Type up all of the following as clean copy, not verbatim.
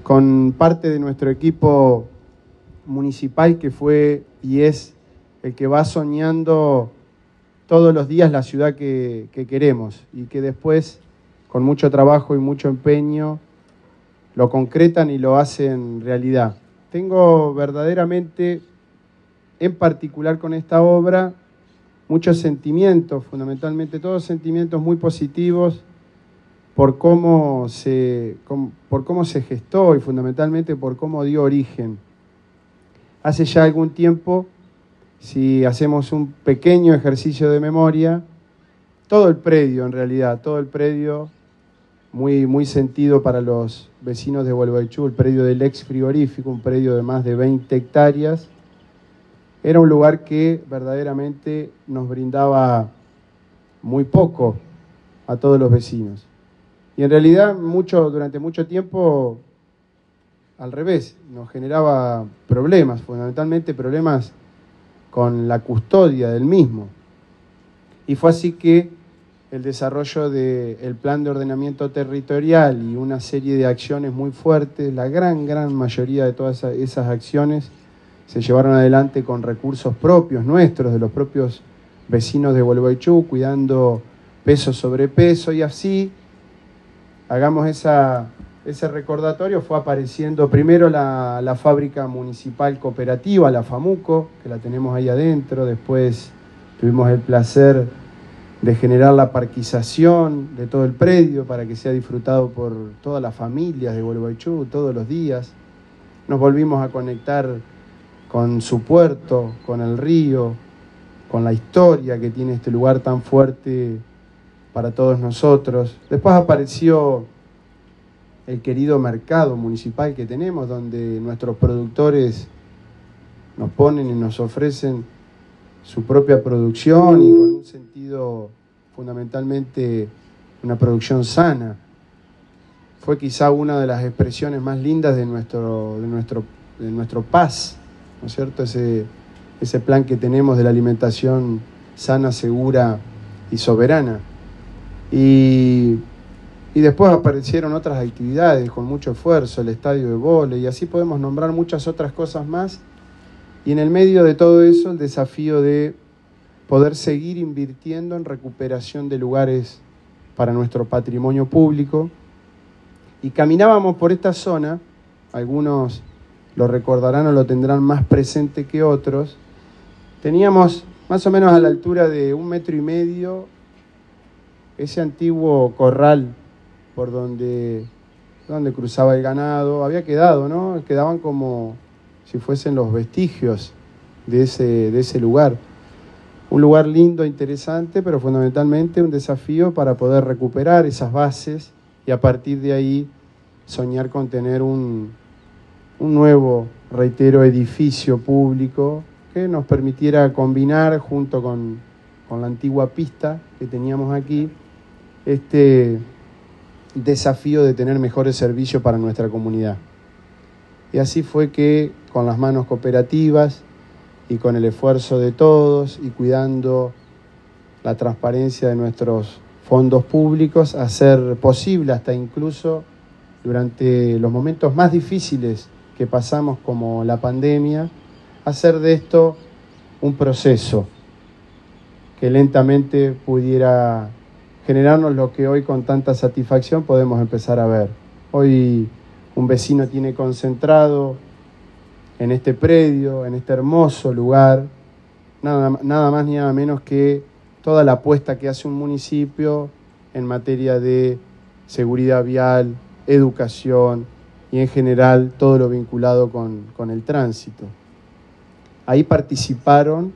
con parte de nuestro equipo municipal que fue y es el que va soñando todos los días la ciudad que queremos y que después, con mucho trabajo y mucho empeño, lo concretan y lo hacen realidad. Tengo verdaderamente, en particular con esta obra, muchos sentimientos, fundamentalmente todos sentimientos muy positivos por cómo se gestó y fundamentalmente por cómo dio origen. Hace ya algún tiempo, si hacemos un pequeño ejercicio de memoria, todo el predio en realidad, todo el predio muy sentido para los vecinos de Gualeguaychú, el predio del ex frigorífico, un predio de más de 20 hectáreas, era un lugar que verdaderamente nos brindaba muy poco a todos los vecinos. Y en realidad durante mucho tiempo, al revés, nos generaba problemas, fundamentalmente problemas con la custodia del mismo. Y fue así que el desarrollo del plan de ordenamiento territorial y una serie de acciones muy fuertes, la gran mayoría de todas esas acciones se llevaron adelante con recursos propios nuestros, de los propios vecinos de Gualeguaychú, cuidando peso sobre peso, y así, hagamos ese recordatorio, fue apareciendo primero la fábrica municipal cooperativa, la FAMUCO, que la tenemos ahí adentro. Después tuvimos el placer de generar la parquización de todo el predio para que sea disfrutado por todas las familias de Gualeguaychú todos los días. Nos volvimos a conectar con su puerto, con el río, con la historia que tiene este lugar tan fuerte para todos nosotros. Después apareció el querido mercado municipal que tenemos, donde nuestros productores nos ponen y nos ofrecen su propia producción y con un sentido fundamentalmente una producción sana. Fue quizá una de las expresiones más lindas de nuestro paz, ¿no es cierto? Ese plan que tenemos de la alimentación sana, segura y soberana. Y después aparecieron otras actividades con mucho esfuerzo, el estadio de vóley, y así podemos nombrar muchas otras cosas más. Y en el medio de todo eso, el desafío de poder seguir invirtiendo en recuperación de lugares para nuestro patrimonio público. Y caminábamos por esta zona, algunos lo recordarán o lo tendrán más presente que otros. Teníamos más o menos a la altura de 1,5 metros ese antiguo corral por donde cruzaba el ganado. Había quedado, ¿no? Quedaban como si fuesen los vestigios de ese lugar. Un lugar lindo, interesante, pero fundamentalmente un desafío para poder recuperar esas bases y a partir de ahí soñar con tener un nuevo, reitero, edificio público que nos permitiera combinar junto con la antigua pista que teníamos aquí, este desafío de tener mejores servicios para nuestra comunidad. Y así fue que con las manos cooperativas y con el esfuerzo de todos y cuidando la transparencia de nuestros fondos públicos, hacer posible hasta incluso durante los momentos más difíciles que pasamos como la pandemia, hacer de esto un proceso que lentamente pudiera generarnos lo que hoy con tanta satisfacción podemos empezar a ver. Hoy un vecino tiene concentrado en este predio, en este hermoso lugar, nada más ni nada menos que toda la apuesta que hace un municipio en materia de seguridad vial, educación y en general todo lo vinculado con el tránsito. Ahí participaron,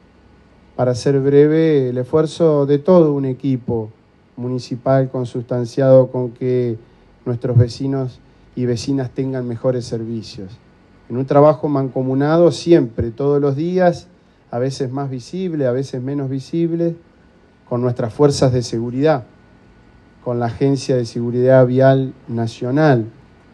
para ser breve, el esfuerzo de todo un equipo municipal consustanciado con que nuestros vecinos y vecinas tengan mejores servicios. En un trabajo mancomunado siempre, todos los días, a veces más visible, a veces menos visible, con nuestras fuerzas de seguridad, con la Agencia de Seguridad Vial Nacional,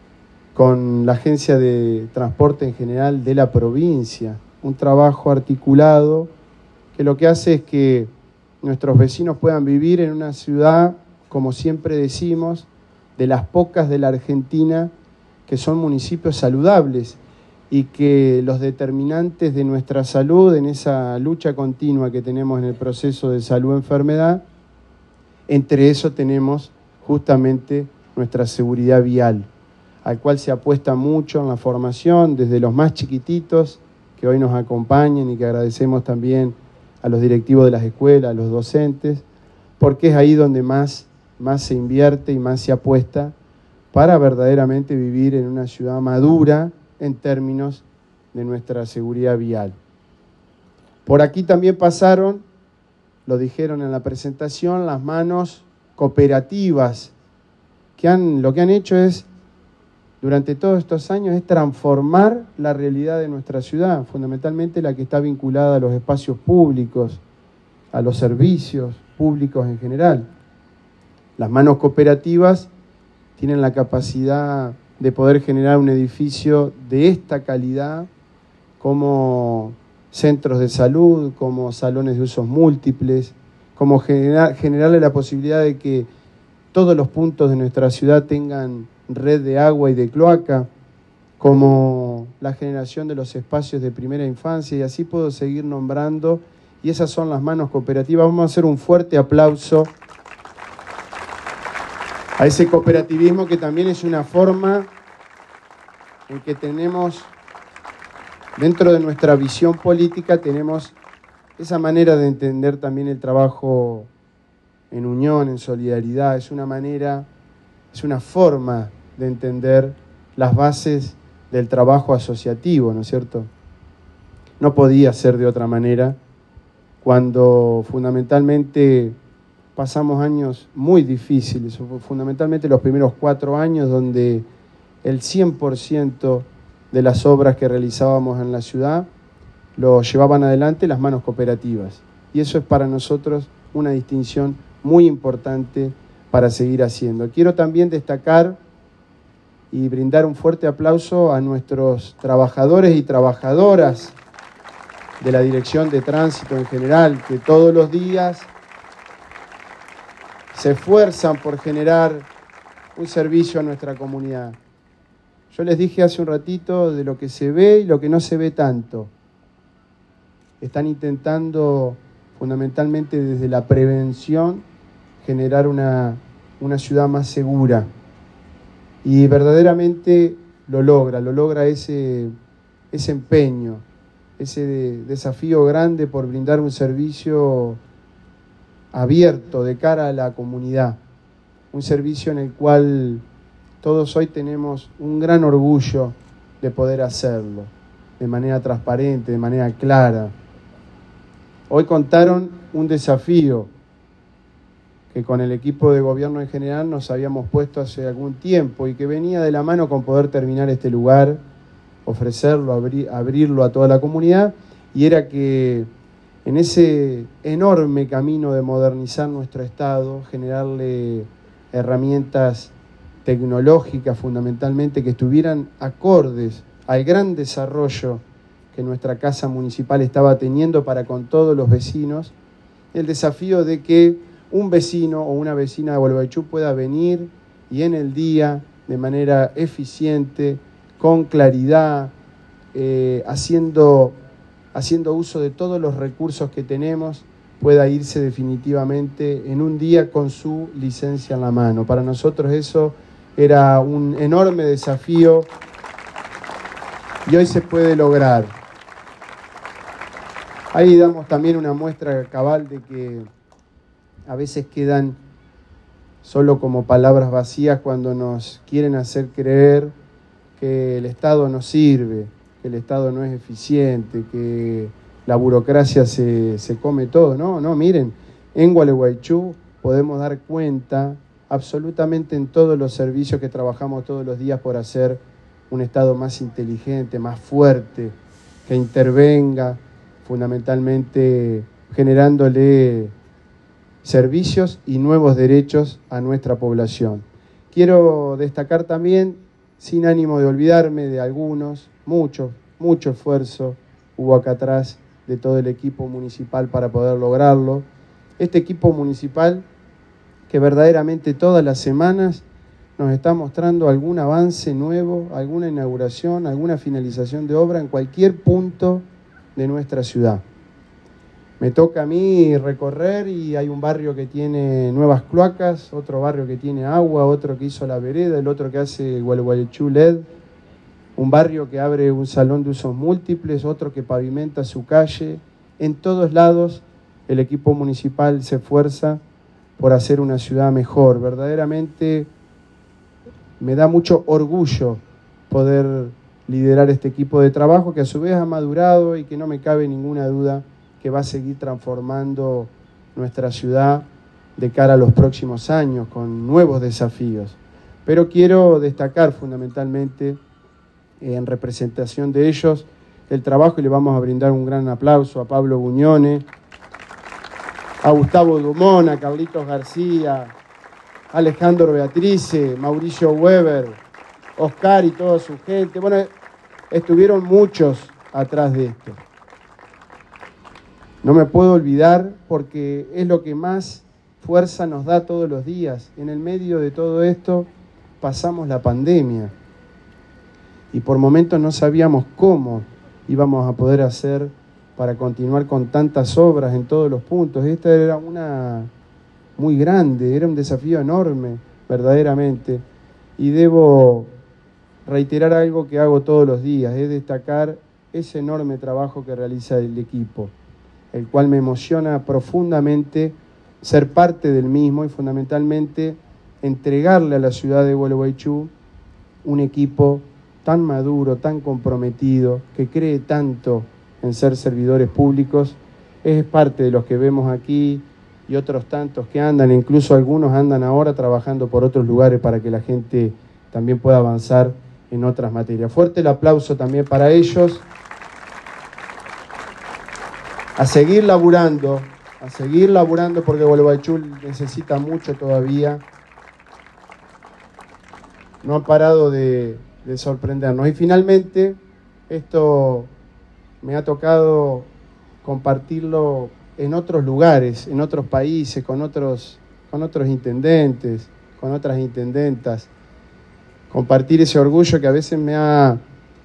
con la Agencia de Transporte en general de la provincia. Un trabajo articulado que lo que hace es que nuestros vecinos puedan vivir en una ciudad, como siempre decimos, de las pocas de la Argentina que son municipios saludables y que los determinantes de nuestra salud, en esa lucha continua que tenemos en el proceso de salud-enfermedad, entre eso tenemos justamente nuestra seguridad vial, al cual se apuesta mucho en la formación, desde los más chiquititos que hoy nos acompañan y que agradecemos también a los directivos de las escuelas, a los docentes, porque es ahí donde más se invierte y más se apuesta para verdaderamente vivir en una ciudad madura en términos de nuestra seguridad vial. Por aquí también pasaron, lo dijeron en la presentación, las manos cooperativas, lo que han hecho es, durante todos estos años, es transformar la realidad de nuestra ciudad, fundamentalmente la que está vinculada a los espacios públicos, a los servicios públicos en general. Las manos cooperativas tienen la capacidad de poder generar un edificio de esta calidad como centros de salud, como salones de usos múltiples, como generarle la posibilidad de que todos los puntos de nuestra ciudad tengan red de agua y de cloaca, como la generación de los espacios de primera infancia, y así puedo seguir nombrando, y esas son las manos cooperativas. Vamos a hacer un fuerte aplauso a ese cooperativismo, que también es una forma en que tenemos, dentro de nuestra visión política, tenemos esa manera de entender también el trabajo en unión, en solidaridad. Es una manera, es una forma de entender las bases del trabajo asociativo, ¿no es cierto? No podía ser de otra manera cuando fundamentalmente pasamos años muy difíciles, fundamentalmente los primeros 4 años, donde el 100% de las obras que realizábamos en la ciudad lo llevaban adelante las manos cooperativas. Y eso es para nosotros una distinción muy importante para seguir haciendo. Quiero también destacar y brindar un fuerte aplauso a nuestros trabajadores y trabajadoras de la Dirección de Tránsito en general, que todos los días se esfuerzan por generar un servicio a nuestra comunidad. Yo les dije hace un ratito de lo que se ve y lo que no se ve tanto. Están intentando, fundamentalmente desde la prevención, generar una ciudad más segura. Y verdaderamente lo logra ese empeño, ese desafío grande por brindar un servicio abierto de cara a la comunidad, un servicio en el cual todos hoy tenemos un gran orgullo de poder hacerlo, de manera transparente, de manera clara. Hoy contaron un desafío que con el equipo de gobierno en general nos habíamos puesto hace algún tiempo y que venía de la mano con poder terminar este lugar, ofrecerlo, abrirlo a toda la comunidad, y era que en ese enorme camino de modernizar nuestro Estado, generarle herramientas tecnológicas fundamentalmente que estuvieran acordes al gran desarrollo que nuestra Casa Municipal estaba teniendo para con todos los vecinos, el desafío de que un vecino o una vecina de Gualeguaychú pueda venir y en el día, de manera eficiente, con claridad, haciendo uso de todos los recursos que tenemos, pueda irse definitivamente en un día con su licencia en la mano. Para nosotros eso era un enorme desafío y hoy se puede lograr. Ahí damos también una muestra cabal de que a veces quedan solo como palabras vacías cuando nos quieren hacer creer que el Estado no sirve, que el Estado no es eficiente, que la burocracia se come todo. No, miren, en Gualeguaychú podemos dar cuenta absolutamente en todos los servicios que trabajamos todos los días por hacer un Estado más inteligente, más fuerte, que intervenga fundamentalmente generándole servicios y nuevos derechos a nuestra población. Quiero destacar también, sin ánimo de olvidarme de algunos, mucho esfuerzo hubo acá atrás de todo el equipo municipal para poder lograrlo. Este equipo municipal que verdaderamente todas las semanas nos está mostrando algún avance nuevo, alguna inauguración, alguna finalización de obra en cualquier punto de nuestra ciudad. Me toca a mí recorrer y hay un barrio que tiene nuevas cloacas, otro barrio que tiene agua, otro que hizo la vereda, el otro que hace Gualeguaychú LED, un barrio que abre un salón de usos múltiples, otro que pavimenta su calle. En todos lados el equipo municipal se esfuerza por hacer una ciudad mejor. Verdaderamente me da mucho orgullo poder liderar este equipo de trabajo que a su vez ha madurado y que no me cabe ninguna duda que va a seguir transformando nuestra ciudad de cara a los próximos años con nuevos desafíos. Pero quiero destacar fundamentalmente en representación de ellos el trabajo y le vamos a brindar un gran aplauso a Pablo Buñone, a Gustavo Dumont, a Carlitos García, a Alejandro Beatrice, Mauricio Weber, Oscar y toda su gente. Bueno, estuvieron muchos atrás de esto. No me puedo olvidar porque es lo que más fuerza nos da todos los días. En el medio de todo esto pasamos la pandemia y por momentos no sabíamos cómo íbamos a poder hacer para continuar con tantas obras en todos los puntos. Esta era una muy grande, era un desafío enorme, verdaderamente. Y debo reiterar algo que hago todos los días, es destacar ese enorme trabajo que realiza el equipo, el cual me emociona profundamente ser parte del mismo y fundamentalmente entregarle a la ciudad de Gualeguaychú un equipo tan maduro, tan comprometido, que cree tanto en ser servidores públicos. Es parte de los que vemos aquí y otros tantos que andan, incluso algunos andan ahora trabajando por otros lugares para que la gente también pueda avanzar en otras materias. Fuerte el aplauso también para ellos. A seguir laburando porque Gualeguaychú necesita mucho todavía. No han parado de sorprendernos. Y finalmente, esto me ha tocado compartirlo en otros lugares, en otros países, con otros intendentes, con otras intendentas. Compartir ese orgullo que a veces me ha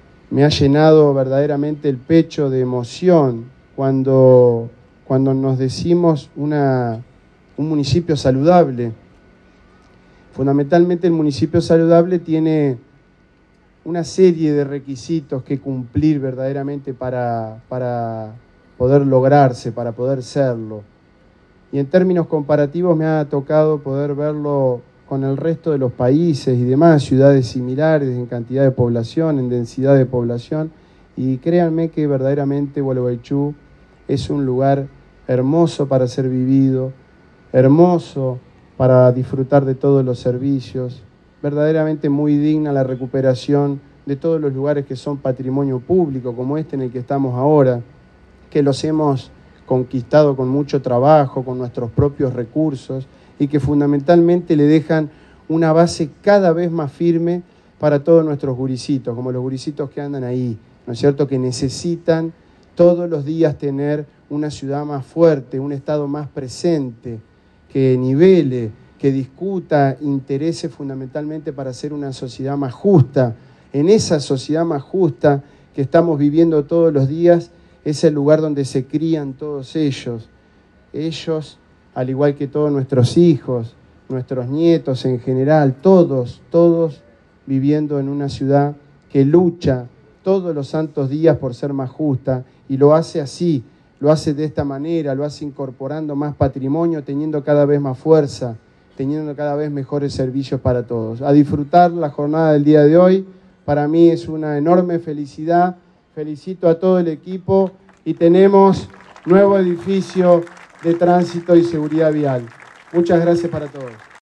llenado verdaderamente el pecho de emoción cuando nos decimos un municipio saludable. Fundamentalmente el municipio saludable tiene una serie de requisitos que cumplir verdaderamente para poder lograrse, para poder serlo. Y en términos comparativos me ha tocado poder verlo con el resto de los países y demás ciudades similares en cantidad de población, en densidad de población. Y créanme que verdaderamente Gualeguaychú es un lugar hermoso para ser vivido, hermoso para disfrutar de todos los servicios, verdaderamente muy digna la recuperación de todos los lugares que son patrimonio público, como este en el que estamos ahora, que los hemos conquistado con mucho trabajo, con nuestros propios recursos, y que fundamentalmente le dejan una base cada vez más firme para todos nuestros gurisitos, como los gurisitos que andan ahí, ¿no es cierto?, que necesitan todos los días tener una ciudad más fuerte, un Estado más presente, que nivele, que discuta, interese fundamentalmente para hacer una sociedad más justa. En esa sociedad más justa que estamos viviendo todos los días es el lugar donde se crían todos ellos. Ellos, al igual que todos nuestros hijos, nuestros nietos en general, todos viviendo en una ciudad que lucha todos los santos días por ser más justa, y lo hace así, lo hace de esta manera, lo hace incorporando más patrimonio, teniendo cada vez más fuerza, teniendo cada vez mejores servicios para todos. A disfrutar la jornada del día de hoy, para mí es una enorme felicidad. Felicito a todo el equipo y tenemos nuevo edificio de tránsito y seguridad vial. Muchas gracias para todos.